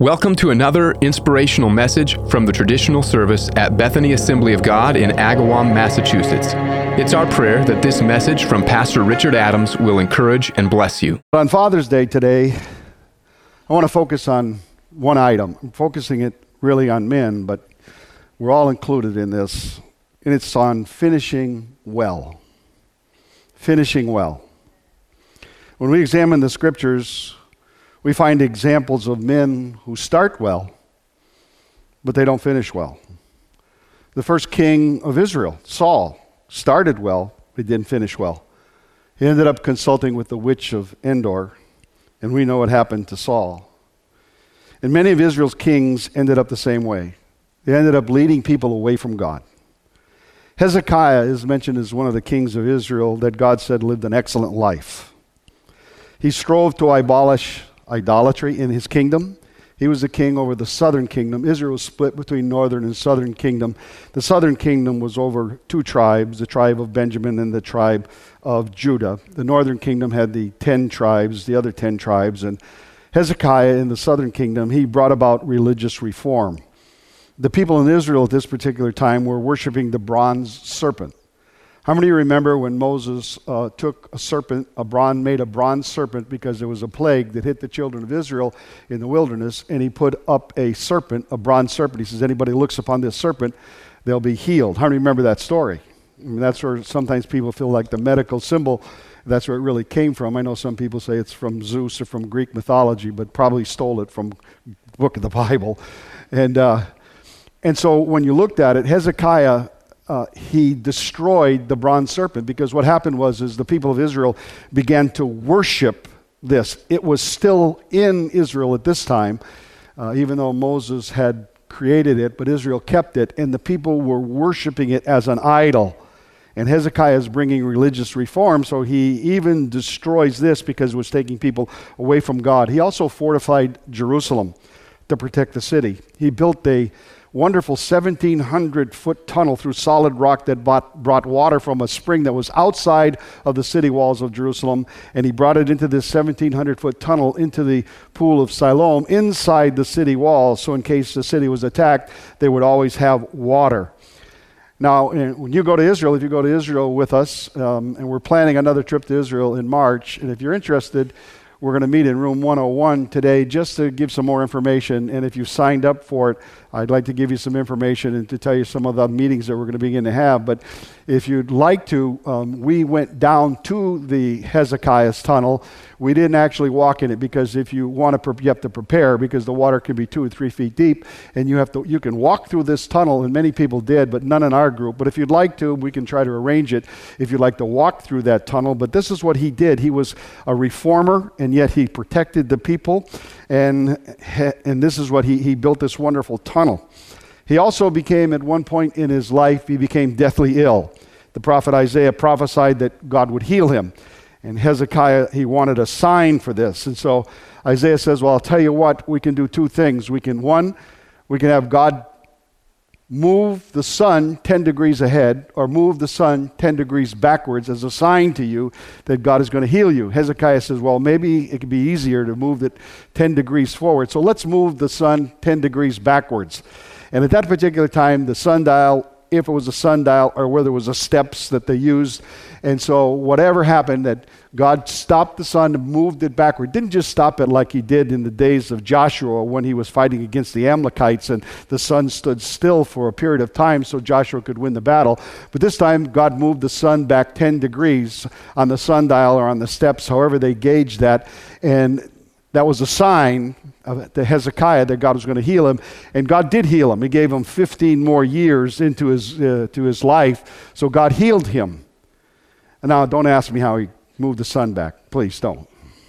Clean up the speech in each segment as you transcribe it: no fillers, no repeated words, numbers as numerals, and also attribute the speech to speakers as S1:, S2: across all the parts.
S1: Welcome to another inspirational message from the traditional service at Bethany Assembly of God in Agawam, Massachusetts. It's our prayer that this message from Pastor Richard Adams will encourage and bless you.
S2: On Father's Day today, I want to focus on one item. I'm focusing it really on men, but we're all included in this, and it's on finishing well. Finishing well. When we examine the scriptures, we find examples of men who start well, but they don't finish well. The first king of Israel, Saul, started well, but didn't finish well. He ended up consulting with the witch of Endor, and we know what happened to Saul. And many of Israel's kings ended up the same way. They ended up leading people away from God. Hezekiah is mentioned as one of the kings of Israel that God said lived an excellent life. He strove to abolish idolatry in his kingdom. He was the king over the southern kingdom. Israel was split between northern and southern kingdom. The southern kingdom was over two tribes, the tribe of Benjamin and the tribe of Judah. The northern kingdom had the 10 tribes, the other 10 tribes. And Hezekiah in the southern kingdom, he brought about religious reform. The people in Israel at this particular time were worshiping the bronze serpent. How many of you remember when Moses took a serpent, made a bronze serpent because there was a plague that hit the children of Israel in the wilderness, and he put up a serpent, a bronze serpent. He says, anybody looks upon this serpent, they'll be healed. How many remember that story? I mean, that's where sometimes people feel like the medical symbol, that's where it really came from. I know some people say it's from Zeus or from Greek mythology, but probably stole it from the book of the Bible. And so when you looked at it, Hezekiah, he destroyed the bronze serpent, because what happened was the people of Israel began to worship this. It was still in Israel at this time, even though Moses had created it, but Israel kept it, and the people were worshiping it as an idol. And Hezekiah is bringing religious reform, so he even destroys this because it was taking people away from God. He also fortified Jerusalem to protect the city. He built a wonderful 1,700-foot tunnel through solid rock that brought water from a spring that was outside of the city walls of Jerusalem, and he brought it into this 1,700-foot tunnel into the pool of Siloam inside the city walls, so in case the city was attacked, they would always have water. Now, when you go to Israel, if you go to Israel with us, and we're planning another trip to Israel in March, and if you're interested, we're going to meet in room 101 today just to give some more information. And if you signed up for it, I'd like to give you some information and to tell you some of the meetings that we're going to begin to have. But if you'd like to, we went down to the Hezekiah's tunnel. We didn't actually walk in it because if you want to, you have to prepare, because the water can be 2 or 3 feet deep, and you can walk through this tunnel, and many people did, but none in our group. But if you'd like to, we can try to arrange it if you'd like to walk through that tunnel. But this is what he did. He was a reformer, and yet he protected the people, and this is what he built this wonderful tunnel. He also became, at one point in his life, he became deathly ill. The prophet Isaiah prophesied that God would heal him. And Hezekiah, he wanted a sign for this. And so Isaiah says, well, I'll tell you what, we can do 2 things. We can have God move the sun 10 degrees ahead, or move the sun 10 degrees backwards as a sign to you that God is going to heal you. Hezekiah says, well, maybe it could be easier to move it 10 degrees forward. So let's move the sun 10 degrees backwards. And at that particular time, the sundial, if it was a sundial or where there was a steps that they used, and so whatever happened, that God stopped the sun and moved it backward. Didn't just stop it like he did in the days of Joshua when he was fighting against the Amalekites and the sun stood still for a period of time so Joshua could win the battle. But this time God moved the sun back 10 degrees on the sundial or on the steps, however they gauged that, and that was a sign to Hezekiah that God was going to heal him, and God did heal him. He gave him 15 more years into his life, so God healed him. And now don't ask me how he moved the sun back. Please don't.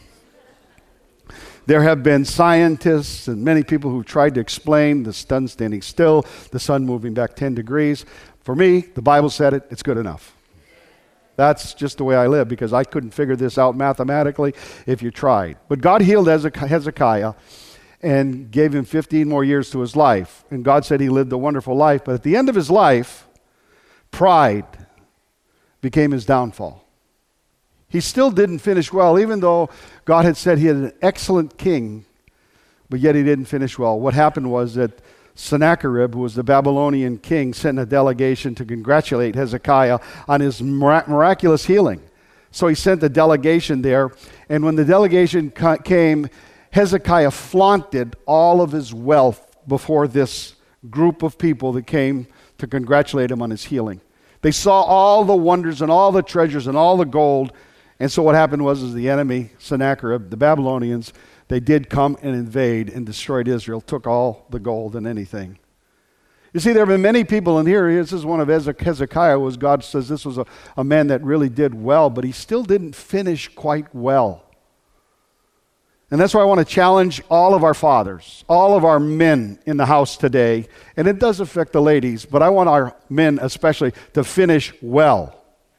S2: There have been scientists and many people who tried to explain the sun standing still, the sun moving back 10 degrees. For me, the Bible said it, it's good enough. That's just the way I live, because I couldn't figure this out mathematically if you tried. But God healed Hezekiah and gave him 15 more years to his life. And God said he lived a wonderful life. But at the end of his life, pride became his downfall. He still didn't finish well, even though God had said he had an excellent king. but yet he didn't finish well. What happened was that Sennacherib, who was the Babylonian king, sent a delegation to congratulate Hezekiah on his miraculous healing. So he sent a delegation there, and when the delegation came, Hezekiah flaunted all of his wealth before this group of people that came to congratulate him on his healing. They saw all the wonders and all the treasures and all the gold, and so what happened was the enemy, Sennacherib, the Babylonians, they did come and invade and destroyed Israel, took all the gold and anything. You see, there have been many people in here. This is one of Hezekiah, was God says this was a man that really did well, but he still didn't finish quite well. And that's why I want to challenge all of our fathers, all of our men in the house today, and it does affect the ladies, but I want our men especially to finish well.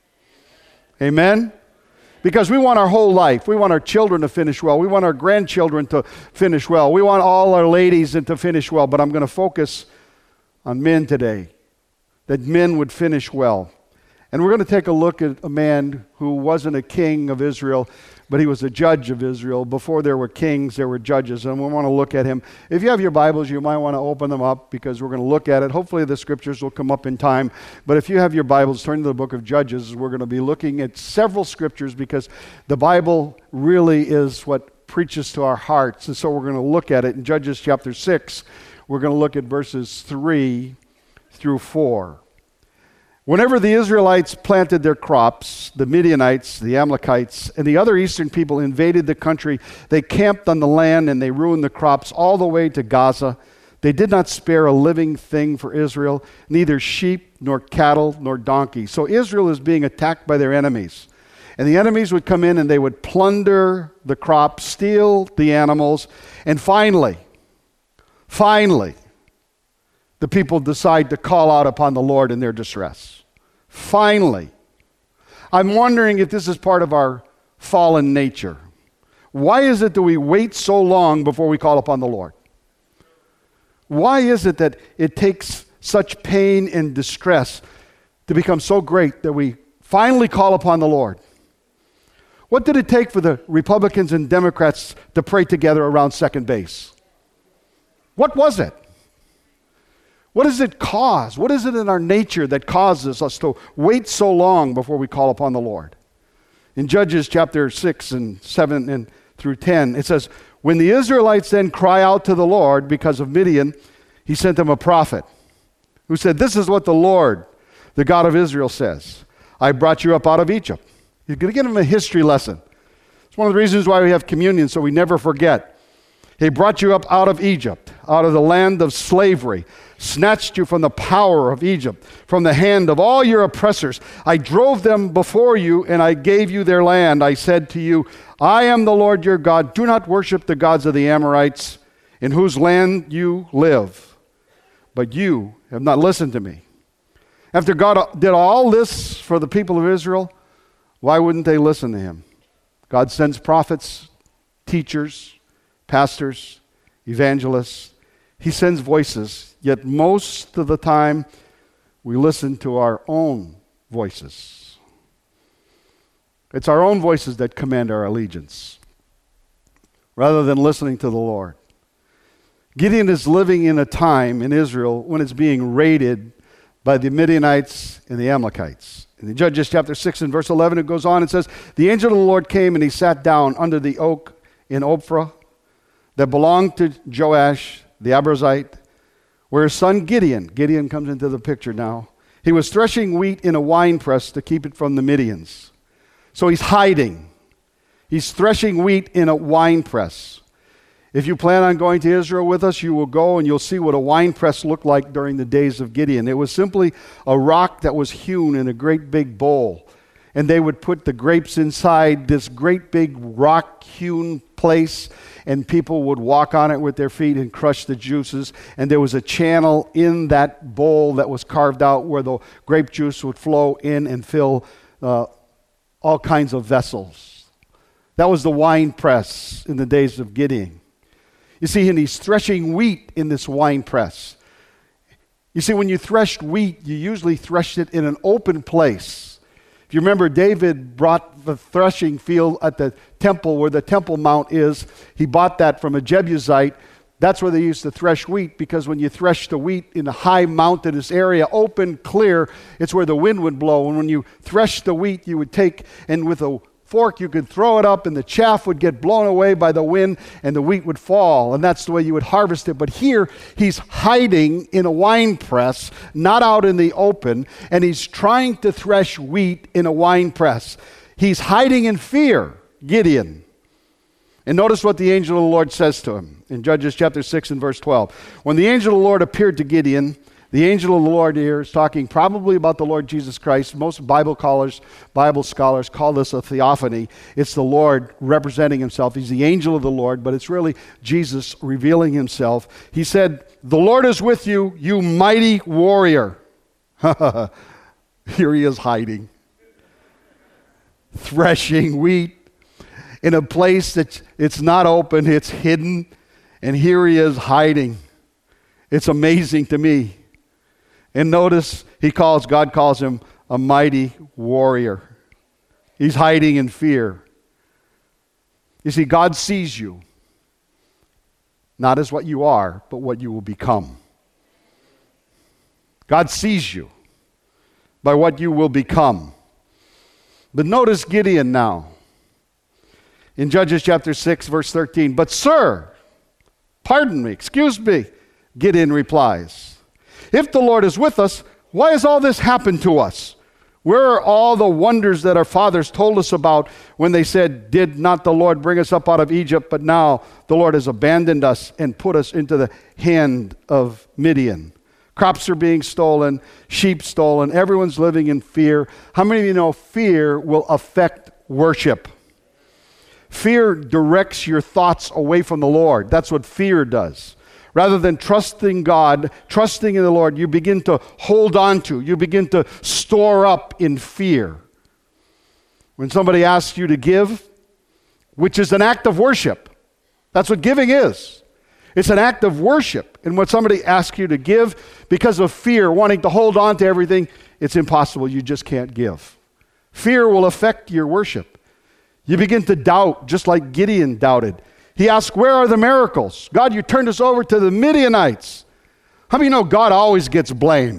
S2: Amen? Because we want our whole life. We want our children to finish well. We want our grandchildren to finish well. We want all our ladies to finish well. But I'm going to focus on men today, that men would finish well. And we're going to take a look at a man who wasn't a king of Israel, but he was a judge of Israel. Before there were kings, there were judges, and we want to look at him. If you have your Bibles, you might want to open them up because we're going to look at it. Hopefully the scriptures will come up in time. But if you have your Bibles, turn to the book of Judges. We're going to be looking at several scriptures because the Bible really is what preaches to our hearts. And so we're going to look at it in Judges chapter 6. We're going to look at verses 3 through 4. Whenever the Israelites planted their crops, the Midianites, the Amalekites, and the other eastern people invaded the country. They camped on the land and they ruined the crops all the way to Gaza. They did not spare a living thing for Israel, neither sheep, nor cattle, nor donkeys. So Israel is being attacked by their enemies. And the enemies would come in and they would plunder the crops, steal the animals, and finally, the people decide to call out upon the Lord in their distress. Finally. I'm wondering if this is part of our fallen nature. Why is it that we wait so long before we call upon the Lord? Why is it that it takes such pain and distress to become so great that we finally call upon the Lord? What did it take for the Republicans and Democrats to pray together around second base? What was it? What does it cause? What is it in our nature that causes us to wait so long before we call upon the Lord? In Judges chapter 6 and 7 and through 10, it says, when the Israelites then cry out to the Lord because of Midian, he sent them a prophet who said, this is what the Lord, the God of Israel, says. I brought you up out of Egypt. He's going to give them a history lesson. It's one of the reasons why we have communion, so we never forget. He brought you up out of Egypt, out of the land of slavery, snatched you from the power of Egypt, from the hand of all your oppressors. I drove them before you, and I gave you their land. I said to you, I am the Lord your God. Do not worship the gods of the Amorites, in whose land you live. But you have not listened to me. After God did all this for the people of Israel, why wouldn't they listen to him? God sends prophets, teachers, pastors, evangelists. He sends voices, yet most of the time we listen to our own voices. It's our own voices that command our allegiance rather than listening to the Lord. Gideon is living in a time in Israel when it's being raided by the Midianites and the Amalekites. In Judges chapter 6 and verse 11, it goes on and says, the angel of the Lord came and he sat down under the oak in Ophrah that belonged to Joash the Abiezrite, where his son Gideon comes into the picture now. He was threshing wheat in a winepress to keep it from the Midians. So he's hiding. He's threshing wheat in a winepress. If you plan on going to Israel with us, you will go and you'll see what a winepress looked like during the days of Gideon. It was simply a rock that was hewn in a great big bowl. And they would put the grapes inside this great big rock-hewn place, and people would walk on it with their feet and crush the juices. And there was a channel in that bowl that was carved out where the grape juice would flow in and fill all kinds of vessels. That was the wine press in the days of Gideon. You see, and he's threshing wheat in this wine press. You see, when you threshed wheat, you usually threshed it in an open place. If you remember, David brought the threshing field at the temple where the Temple Mount is. He bought that from a Jebusite That's where they used to thresh wheat, because when you thresh the wheat in a high mountainous area, open, clear, it's where the wind would blow. And when you thresh the wheat, you would take, and with a fork you could throw it up, and the chaff would get blown away by the wind, and the wheat would fall. And that's the way you would harvest it. But here, he's hiding in a wine press, not out in the open, and he's trying to thresh wheat in a wine press. He's hiding in fear, Gideon. And notice what the angel of the Lord says to him in Judges chapter 6 and verse 12. When the angel of the Lord appeared to Gideon, the angel of the Lord here is talking probably about the Lord Jesus Christ. Most Bible scholars call this a theophany. It's the Lord representing himself. He's the angel of the Lord, but it's really Jesus revealing himself. He said, "The Lord is with you, you mighty warrior." Here he is hiding, threshing wheat in a place that it's not open, it's hidden, and here he is hiding. It's amazing to me. And notice God calls him a mighty warrior. He's hiding in fear. You see, God sees you, not as what you are, but what you will become. God sees you by what you will become. But notice Gideon now. In Judges chapter 6, verse 13, "But sir, pardon me, excuse me," Gideon replies, "if the Lord is with us, why has all this happened to us? Where are all the wonders that our fathers told us about when they said, 'Did not the Lord bring us up out of Egypt?' But now the Lord has abandoned us and put us into the hand of Midian. Crops are being stolen, sheep stolen, everyone's living in fear." How many of you know fear will affect worship? Fear directs your thoughts away from the Lord. That's what fear does. Rather than trusting God, trusting in the Lord, you begin to hold on to, you begin to store up in fear. When somebody asks you to give, which is an act of worship, that's what giving is. It's an act of worship. And when somebody asks you to give because of fear, wanting to hold on to everything, it's impossible. You just can't give. Fear will affect your worship. You begin to doubt, just like Gideon doubted. He asked, "Where are the miracles? God, you turned us over to the Midianites." How many know God always gets blamed?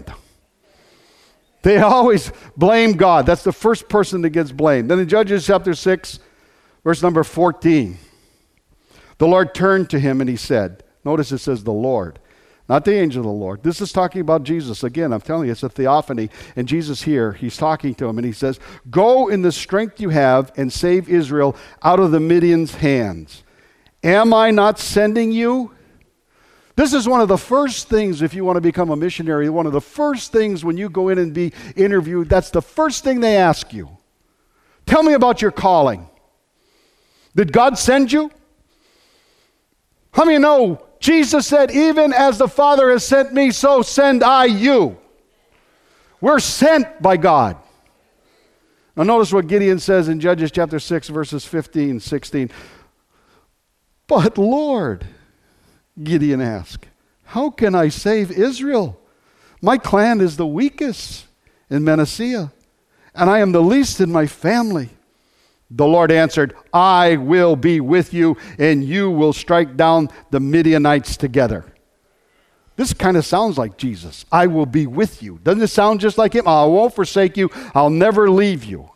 S2: They always blame God. That's the first person that gets blamed. Then in Judges chapter 6, verse number 14, the Lord turned to him and he said, notice it says the Lord, not the angel of the Lord. This is talking about Jesus. Again, I'm telling you, it's a theophany. And Jesus here, he's talking to him and he says, "Go in the strength you have and save Israel out of the Midian's hands. Am I not sending you?" This is one of the first things, if you want to become a missionary, one of the first things when you go in and be interviewed, that's the first thing they ask you. Tell me about your calling. Did God send you? How many know Jesus said, "Even as the Father has sent me, so send I you." We're sent by God. Now notice what Gideon says in Judges chapter 6, verses 15, 16. "But Lord," Gideon asked, "how can I save Israel? My clan is the weakest in Manasseh, and I am the least in my family." The Lord answered, "I will be with you, and you will strike down the Midianites together." This kind of sounds like Jesus. I will be with you. Doesn't it sound just like him? I won't forsake you. I'll never leave you.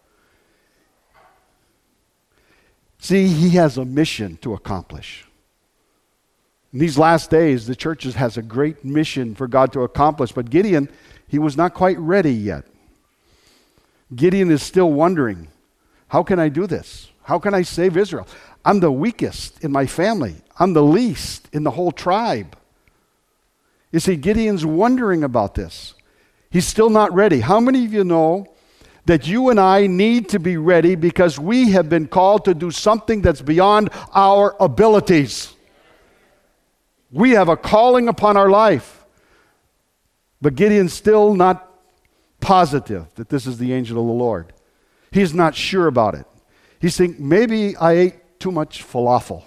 S2: See, he has a mission to accomplish. In these last days, the church has a great mission for God to accomplish. But Gideon, he was not quite ready yet. Gideon is still wondering, how can I do this? How can I save Israel? I'm the weakest in my family. I'm the least in the whole tribe. You see, Gideon's wondering about this. He's still not ready. How many of you know that you and I need to be ready because we have been called to do something that's beyond our abilities? We have a calling upon our life. But Gideon's still not positive that this is the angel of the Lord. He's not sure about it. He's thinking, maybe I ate too much falafel.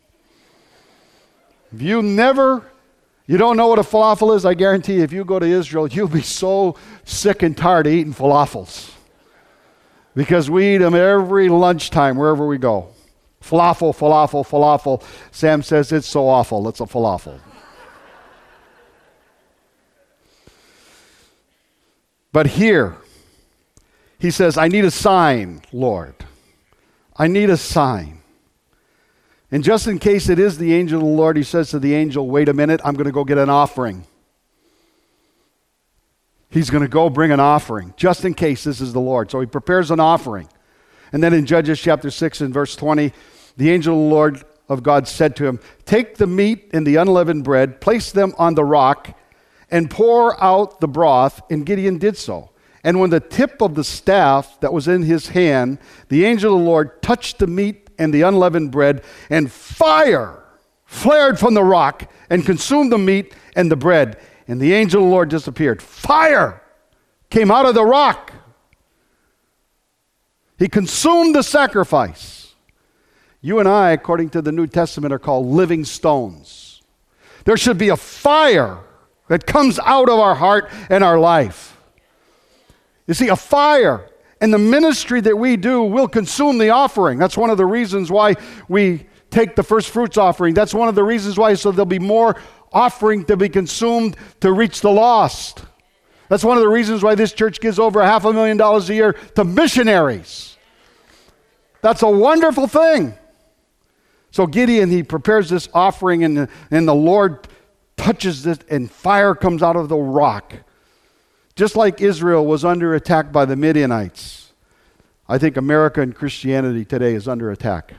S2: If you don't know what a falafel is, I guarantee you, if you go to Israel, you'll be so sick and tired of eating falafels. Because we eat them every lunchtime, wherever we go. Falafel, falafel, falafel. Sam says it's so awful. It's a falafel. But here, he says, I need a sign, Lord. I need a sign. And just in case it is the angel of the Lord, he says to the angel, wait a minute, I'm going to go get an offering. He's going to go bring an offering, just in case this is the Lord. So he prepares an offering. And then in Judges chapter 6 and verse 20, the angel of the Lord of God said to him, take the meat and the unleavened bread, place them on the rock, and pour out the broth. And Gideon did so. And when the tip of the staff that was in his hand, the angel of the Lord touched the meat and the unleavened bread, and fire flared from the rock and consumed the meat and the bread. And the angel of the Lord disappeared. Fire came out of the rock. He consumed the sacrifice. You and I, according to the New Testament, are called living stones. There should be a fire that comes out of our heart and our life. You see, a fire. And the ministry that we do will consume the offering. That's one of the reasons why we take the first fruits offering. That's one of the reasons why, so there'll be more offering to be consumed to reach the lost. That's one of the reasons why this church gives over $500,000 a year to missionaries. That's a wonderful thing. So Gideon, he prepares this offering, and the Lord touches it, and fire comes out of the rock. Just like Israel was under attack by the Midianites, I think America and Christianity today is under attack.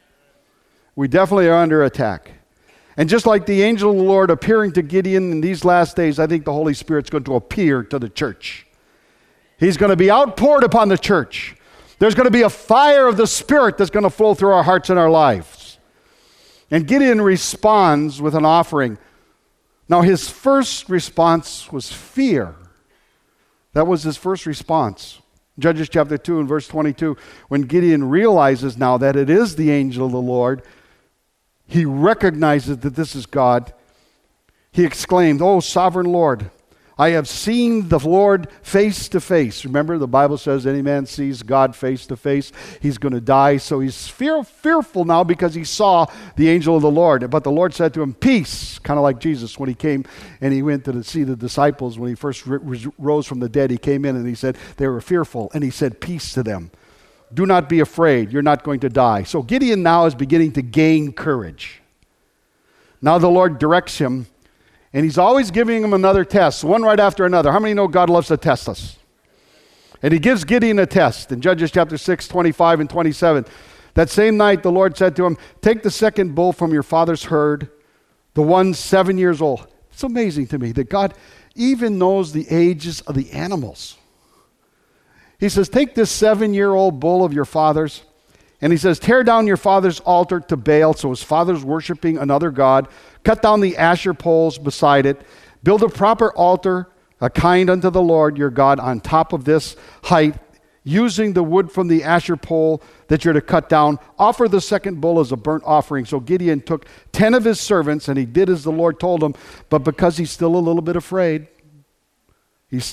S2: We definitely are under attack. And just like the angel of the Lord appearing to Gideon in these last days, I think the Holy Spirit's going to appear to the church. He's going to be outpoured upon the church. There's going to be a fire of the Spirit that's going to flow through our hearts and our lives. And Gideon responds with an offering. Now, his first response was fear. That was his first response. Judges chapter 2 and verse 22, when Gideon realizes now that it is the angel of the Lord, he recognizes that this is God. He exclaimed, "Oh, sovereign Lord, I have seen the Lord face to face." Remember, the Bible says any man sees God face to face, he's going to die. So he's fearful now because he saw the angel of the Lord. But the Lord said to him, "Peace," kind of like Jesus when he came and he went to see the disciples when he first rose from the dead. He came in and he said they were fearful, and he said, "Peace to them. Do not be afraid. You're not going to die." So Gideon now is beginning to gain courage. Now the Lord directs him. And he's always giving him another test, one right after another. How many know God loves to test us? And he gives Gideon a test in Judges chapter 6, 25 and 27. That same night, the Lord said to him, "Take the second bull from your father's herd, the one 7 years old." It's amazing to me that God even knows the ages of the animals. He says, "Take this 7-year-old bull of your father's," and he says, "Tear down your father's altar to Baal," so his father's worshiping another god. "Cut down the Asher poles beside it. Build a proper altar, a kind unto the Lord your God, on top of this height, using the wood from the Asher pole that you're to cut down. Offer the second bull as a burnt offering." So Gideon took 10 of his servants, and he did as the Lord told him. But because he's still a little bit afraid, he's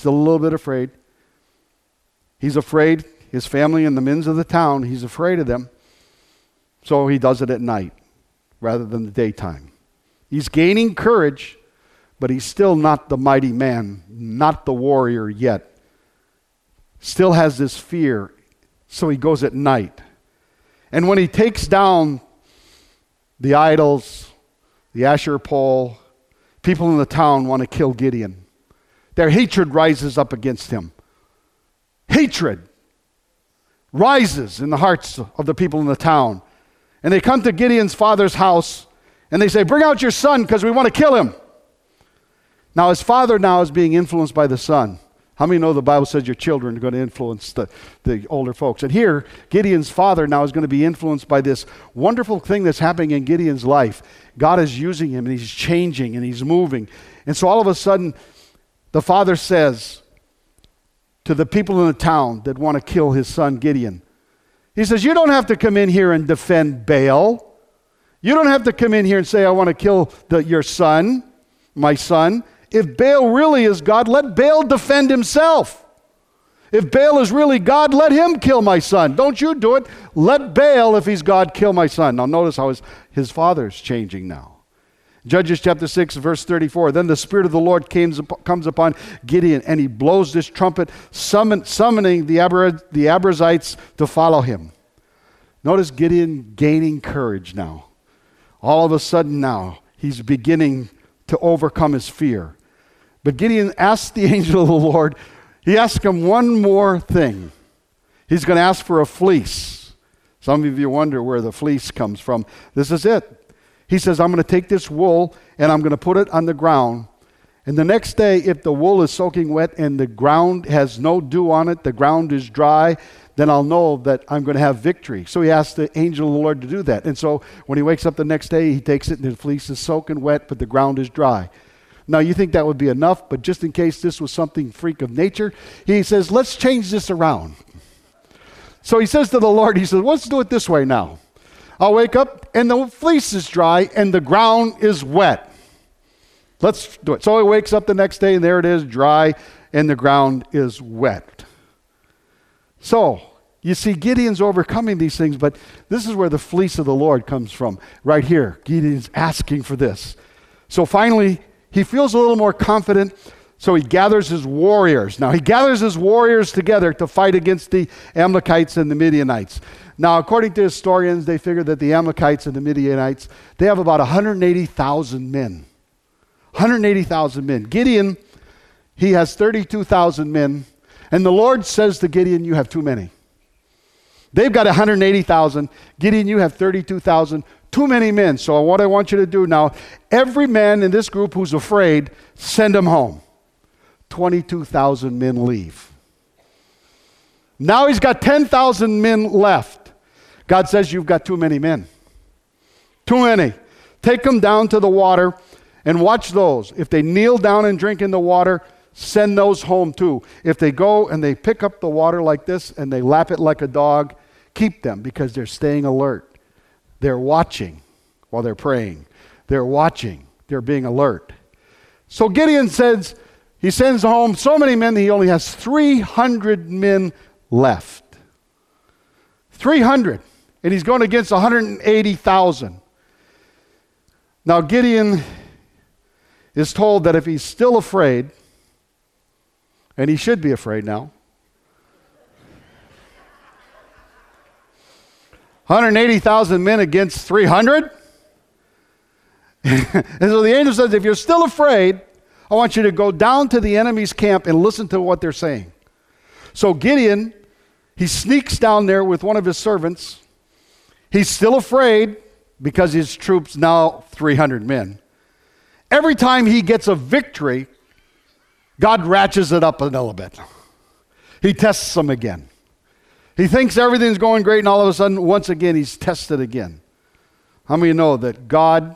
S2: afraid. His family and the men of the town, he's afraid of them. So he does it at night rather than the daytime. He's gaining courage, but he's still not the mighty man, not the warrior yet. Still has this fear, so he goes at night. And when he takes down the idols, the Asher pole, people in the town want to kill Gideon. Their hatred rises up against him. Hatred rises in the hearts of the people in the town. And they come to Gideon's father's house, and they say, "Bring out your son because we want to kill him." Now his father now is being influenced by the son. How many know the Bible says your children are going to influence the older folks? And here, Gideon's father now is going to be influenced by this wonderful thing that's happening in Gideon's life. God is using him, and he's changing, and he's moving. And so all of a sudden, the father says to the people in the town that want to kill his son Gideon, he says, "You don't have to come in here and defend Baal. You don't have to come in here and say, I want to kill your son, my son. If Baal really is God, let Baal defend himself. If Baal is really God, let him kill my son. Don't you do it. Let Baal, if he's God, kill my son. Now notice how his father's changing now. Judges chapter 6, verse 34. Then the Spirit of the Lord comes upon Gideon, and he blows this trumpet, summoning the Abrazites to follow him. Notice Gideon gaining courage now. All of a sudden now, he's beginning to overcome his fear. But Gideon asked the angel of the Lord, he asked him one more thing. He's going to ask for a fleece. Some of you wonder where the fleece comes from. This is it. He says, I'm going to take this wool and I'm going to put it on the ground. And the next day, if the wool is soaking wet and the ground has no dew on it, the ground is dry, then I'll know that I'm going to have victory. So he asked the angel of the Lord to do that. And so when he wakes up the next day, he takes it and the fleece is soaking wet, but the ground is dry. Now, you think that would be enough, but just in case this was something freak of nature, he says, let's change this around. So he says to the Lord, he says, let's do it this way now. I'll wake up and the fleece is dry and the ground is wet. Let's do it. So he wakes up the next day and there it is, dry, and the ground is wet. So, you see, Gideon's overcoming these things, but this is where the fleece of the Lord comes from. Right here, Gideon's asking for this. So finally, he feels a little more confident, so he gathers his warriors. Now, he gathers his warriors together to fight against the Amalekites and the Midianites. Now, according to historians, they figure that the Amalekites and the Midianites, they have about 180,000 men. 180,000 men. Gideon, he has 32,000 men, and the Lord says to Gideon, you have too many. They've got 180,000. Gideon, you have 32,000. Too many men. So what I want you to do now, every man in this group who's afraid, send him home. 22,000 men leave. Now he's got 10,000 men left. God says, you've got too many men. Too many. Take them down to the water and watch those. If they kneel down and drink in the water, send those home too. If they go and they pick up the water like this and they lap it like a dog, keep them because they're staying alert. They're watching while they're praying. They're watching. They're being alert. So Gideon says, he sends home so many men that he only has 300 men left. 300. And he's going against 180,000. Now Gideon is told that if he's still afraid, and he should be afraid now, 180,000 men against 300? And so the angel says, if you're still afraid, I want you to go down to the enemy's camp and listen to what they're saying. So Gideon, he sneaks down there with one of his servants. He's still afraid because his troops now 300 men. Every time he gets a victory, God ratchets it up a little bit. He tests them again. He thinks everything's going great, and all of a sudden, once again, he's tested again. How many know that God,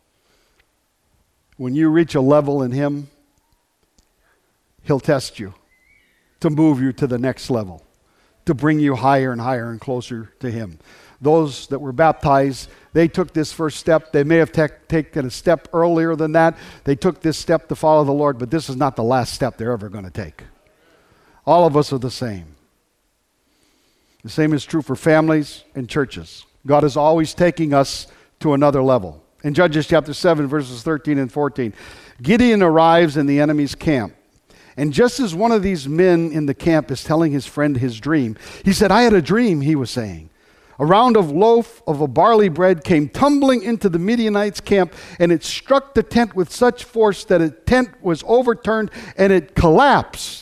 S2: when you reach a level in Him, He'll test you to move you to the next level, to bring you higher and higher and closer to Him. Those that were baptized, they took this first step. They may have taken a step earlier than that. They took this step to follow the Lord, but this is not the last step they're ever going to take. All of us are the same. The same is true for families and churches. God is always taking us to another level. In Judges chapter 7, verses 13 and 14, Gideon arrives in the enemy's camp. And just as one of these men in the camp is telling his friend his dream, he said, I had a dream, he was saying. A round of loaf of a barley bread came tumbling into the Midianites' camp, and it struck the tent with such force that the tent was overturned and it collapsed.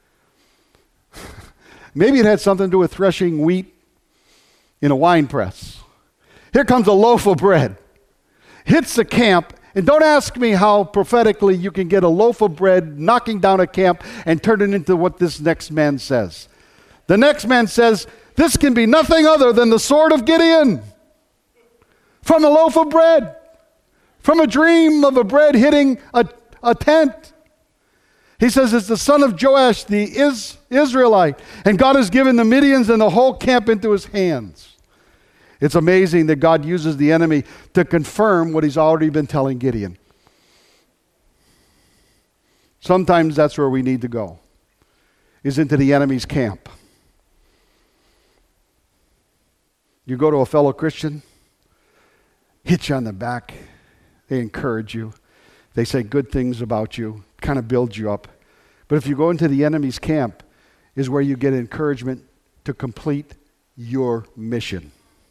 S2: Maybe it had something to do with threshing wheat in a wine press. Here comes a loaf of bread, hits the camp, and don't ask me how prophetically you can get a loaf of bread knocking down a camp and turn it into what this next man says. The next man says, this can be nothing other than the sword of Gideon. From a loaf of bread. From a dream of a bread hitting a tent. He says it's the son of Joash, the Israelite. And God has given the Midians and the whole camp into his hands. It's amazing that God uses the enemy to confirm what he's already been telling Gideon. Sometimes that's where we need to go. is into the enemy's camp. You go to a fellow Christian, hit you on the back, they encourage you, they say good things about you, kind of build you up. But if you go into the enemy's camp, is where you get encouragement to complete your mission.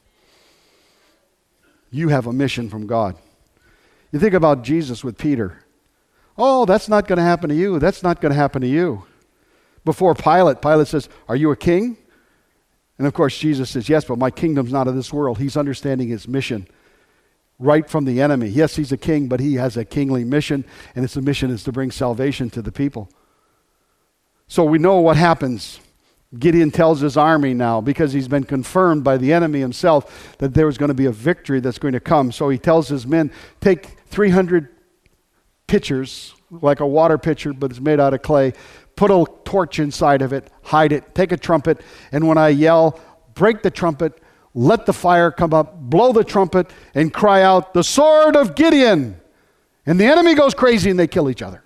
S2: You have a mission from God. You think about Jesus with Peter. Oh, that's not going to happen to you. That's not going to happen to you. Before Pilate says, are you a king? And of course, Jesus says, yes, but my kingdom's not of this world. He's understanding his mission right from the enemy. Yes, he's a king, but he has a kingly mission, and his mission is to bring salvation to the people. So we know what happens. Gideon tells his army now, because he's been confirmed by the enemy himself, that there was going to be a victory that's going to come. So he tells his men, take 300 pitchers, like a water pitcher, but it's made out of clay. Put a torch inside of it, hide it, take a trumpet, and when I yell, break the trumpet, let the fire come up, blow the trumpet, and cry out, the sword of Gideon. And the enemy goes crazy and they kill each other.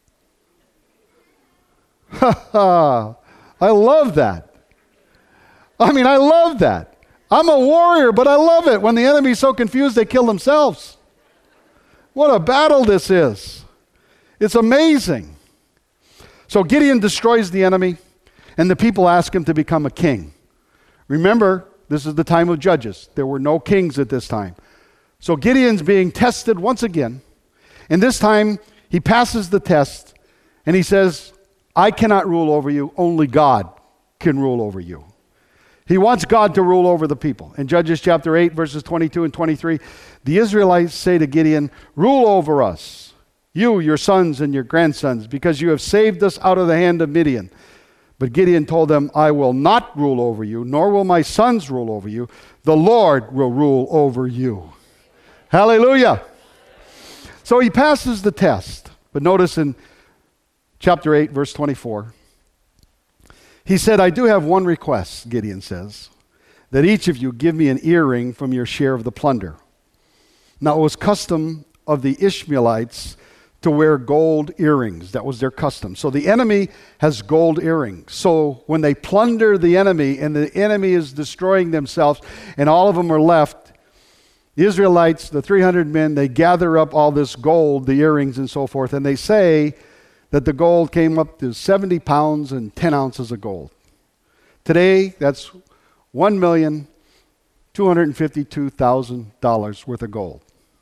S2: Ha ha. I love that. I love that. I'm a warrior, but I love it. When the enemy's so confused, they kill themselves. What a battle this is. It's amazing. So Gideon destroys the enemy, and the people ask him to become a king. Remember, this is the time of Judges. There were no kings at this time. So Gideon's being tested once again, and this time he passes the test, and he says, I cannot rule over you, only God can rule over you. He wants God to rule over the people. In Judges chapter 8, verses 22 and 23, the Israelites say to Gideon, rule over us, you, your sons and your grandsons, because you have saved us out of the hand of Midian. But Gideon told them, I will not rule over you, nor will my sons rule over you. The Lord will rule over you. Hallelujah. So he passes the test. But notice in chapter 8, verse 24, he said, I do have one request, Gideon says, that each of you give me an earring from your share of the plunder. Now, it was custom of the Ishmaelites to wear gold earrings. That was their custom. So the enemy has gold earrings. So when they plunder the enemy and the enemy is destroying themselves and all of them are left, the Israelites, the 300 men, they gather up all this gold, the earrings and so forth, and they say that the gold came up to 70 pounds and 10 ounces of gold. Today, that's $1,252,000 worth of gold.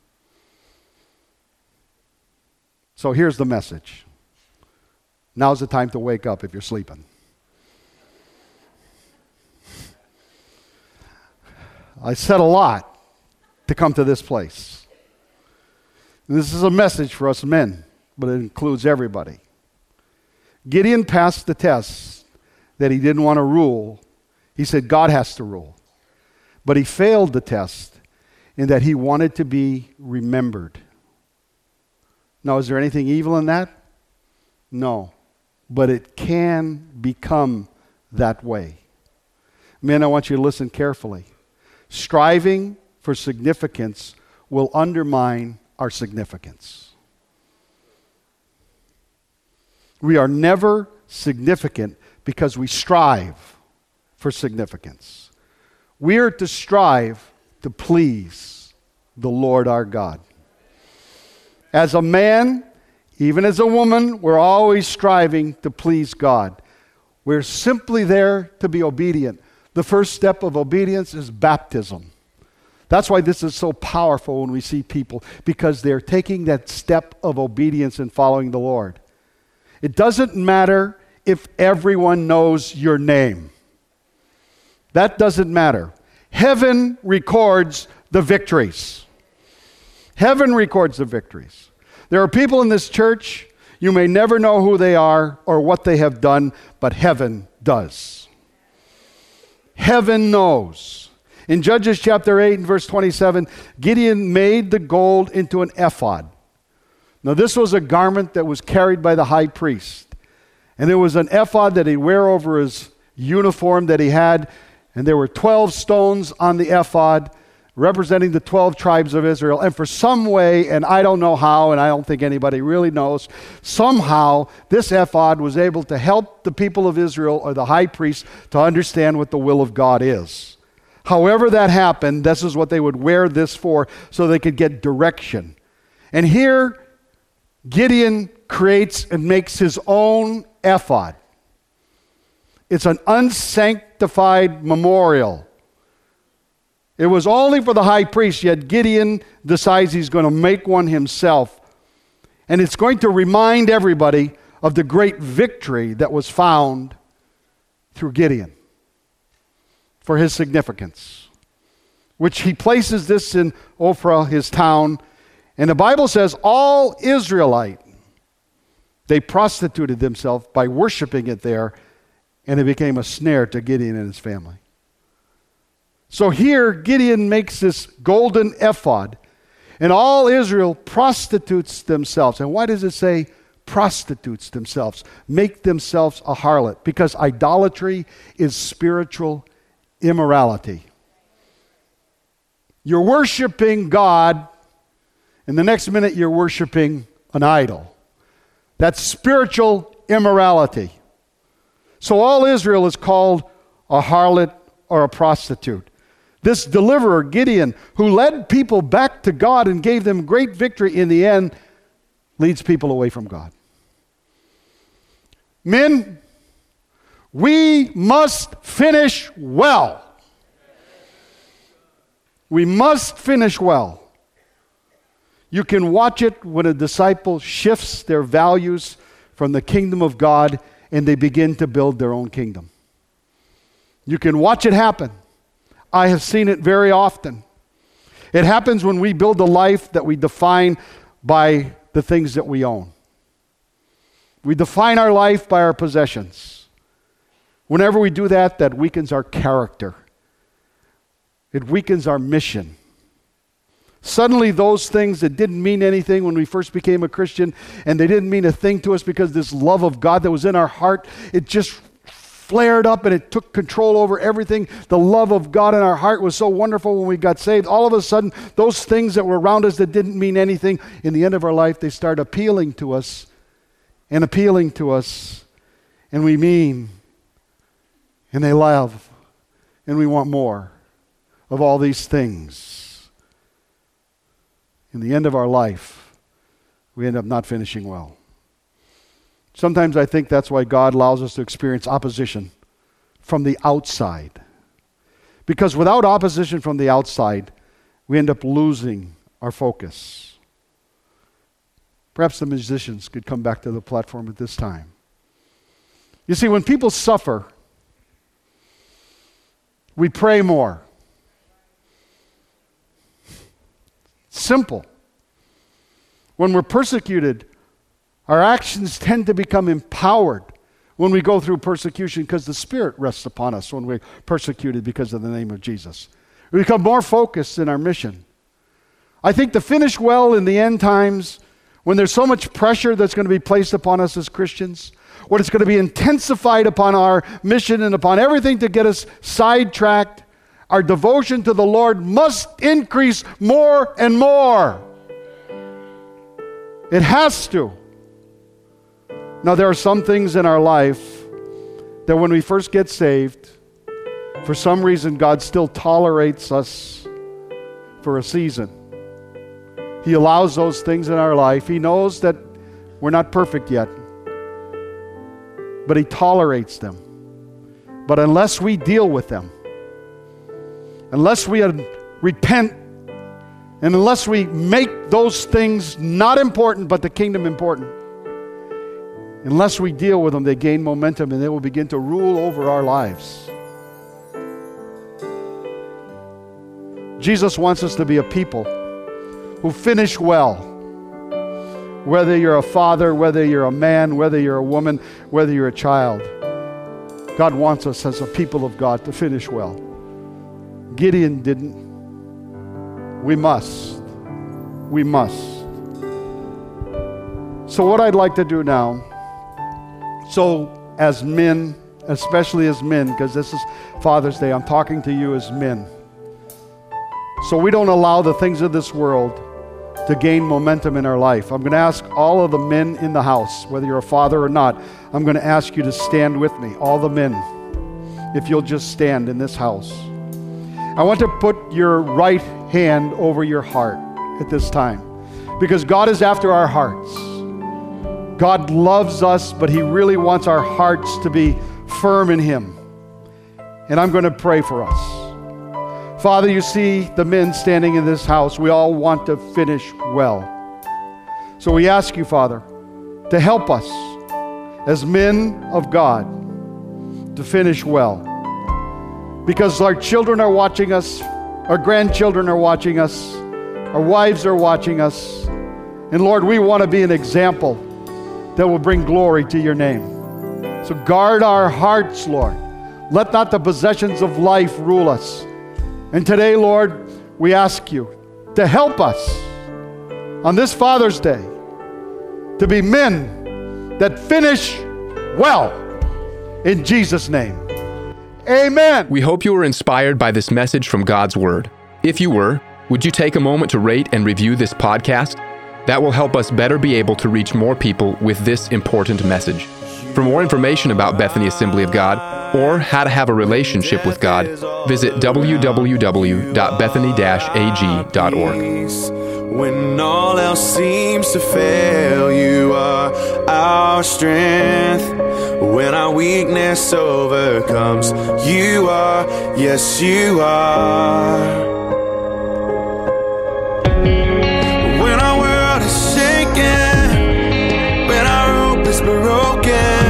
S2: So here's the message. Now's the time to wake up if you're sleeping. I said a lot to come to this place. This is a message for us men, but it includes everybody. Gideon passed the test that he didn't want to rule. He said God has to rule. But he failed the test in that he wanted to be remembered. Now, is there anything evil in that? No. But it can become that way. Men, I want you to listen carefully. Striving for significance will undermine our significance. We are never significant because we strive for significance. We are to strive to please the Lord our God. As a man, even as a woman, we're always striving to please God. We're simply there to be obedient. The first step of obedience is baptism. That's why this is so powerful when we see people, because they're taking that step of obedience and following the Lord. It doesn't matter if everyone knows your name. That doesn't matter. Heaven records the victories. Heaven records the victories. There are people in this church, you may never know who they are or what they have done, but heaven does. Heaven knows. In Judges chapter 8 and verse 27, Gideon made the gold into an ephod. Now this was a garment that was carried by the high priest. And it was an ephod that he'd wear over his uniform that he had. And there were 12 stones on the ephod representing the 12 tribes of Israel. And for some way, and I don't know how, and I don't think anybody really knows, somehow this ephod was able to help the people of Israel, or the high priest, to understand what the will of God is. However that happened, this is what they would wear this for, so they could get direction. And here, Gideon creates and makes his own ephod. It's an unsanctified memorial. It was only for the high priest, yet Gideon decides he's going to make one himself. And it's going to remind everybody of the great victory that was found through Gideon, for his significance, which he places this in Ophrah, his town. And the Bible says all Israelite, they prostituted themselves by worshiping it there, and it became a snare to Gideon and his family. So here, Gideon makes this golden ephod, and all Israel prostitutes themselves. And why does it say prostitutes themselves? Make themselves a harlot. Because idolatry is spiritual immorality. You're worshiping God, and the next minute you're worshiping an idol. That's spiritual immorality. So all Israel is called a harlot or a prostitute. This deliverer, Gideon, who led people back to God and gave them great victory in the end, leads people away from God. Men, we must finish well. We must finish well. You can watch it when a disciple shifts their values from the kingdom of God and they begin to build their own kingdom. You can watch it happen. I have seen it very often. It happens when we build a life that we define by the things that we own. We define our life by our possessions. Whenever we do that, that weakens our character. It weakens our mission. Suddenly those things that didn't mean anything when we first became a Christian, and they didn't mean a thing to us because this love of God that was in our heart, it just flared up and it took control over everything. The love of God in our heart was so wonderful when we got saved. All of a sudden, those things that were around us that didn't mean anything, in the end of our life, they start appealing to us, and we mean, and they love, and we want more of all these things. In the end of our life, we end up not finishing well. Sometimes I think that's why God allows us to experience opposition from the outside. Because without opposition from the outside, we end up losing our focus. Perhaps the musicians could come back to the platform at this time. You see, when people suffer, we pray more. Simple. When we're persecuted, our actions tend to become empowered when we go through persecution because the Spirit rests upon us when we're persecuted because of the name of Jesus. We become more focused in our mission. I think to finish well in the end times, when there's so much pressure that's going to be placed upon us as Christians, when it's going to be intensified upon our mission and upon everything to get us sidetracked, our devotion to the Lord must increase more and more. It has to. Now, there are some things in our life that when we first get saved, for some reason, God still tolerates us for a season. He allows those things in our life. He knows that we're not perfect yet, but He tolerates them. But unless we deal with them, unless we repent, and unless we make those things not important, but the kingdom important, unless we deal with them, they gain momentum and they will begin to rule over our lives. Jesus wants us to be a people who finish well. Whether you're a father, whether you're a man, whether you're a woman, whether you're a child, God wants us as a people of God to finish well. Gideon didn't. We must. We must. So what I'd like to do now, so as men, especially as men, because this is Father's Day, I'm talking to you as men. so we don't allow the things of this world to gain momentum in our life. I'm going to ask all of the men in the house, whether you're a father or not, I'm going to ask you to stand with me, all the men, if you'll just stand in this house. I want to put your right hand over your heart at this time, because God is after our hearts. God loves us, but He really wants our hearts to be firm in Him. And I'm going to pray for us. Father, you see the men standing in this house. We all want to finish well. So we ask you, Father, to help us as men of God to finish well. Because our children are watching us, our grandchildren are watching us, our wives are watching us. And Lord, we want to be an example that will bring glory to your name. So guard our hearts, Lord. Let not the possessions of life rule us. And today, Lord, we ask you to help us on this Father's Day to be men that finish well. In Jesus' name, amen.
S1: We hope you were inspired by this message from God's Word. If you were, would you take a moment to rate and review this podcast? That will help us better be able to reach more people with this important message. For more information about Bethany Assembly of God, or how to have a relationship with God, visit www.bethany-ag.org.
S3: When all else seems to fail, you are our strength. When our weakness overcomes, you are, yes, you are. When our world is shaken, when our hope is broken,